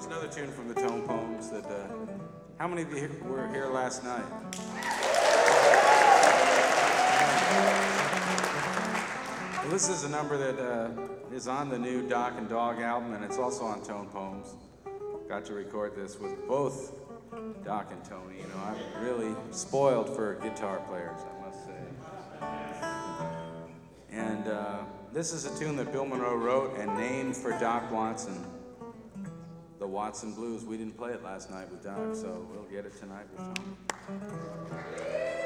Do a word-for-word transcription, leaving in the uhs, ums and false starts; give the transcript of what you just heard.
Another tune from the Tone Poems that, uh, how many of you were here last night? Well, this is a number that uh, is on the new Doc and Dog album, and it's also on Tone Poems. Got to record this with both Doc and Tony. You know, I'm really spoiled for guitar players, I must say. And uh, this is a tune that Bill Monroe wrote and named for Doc Watson. The Watson Blues. We didn't play it last night with Doc, so we'll get it tonight with Tony.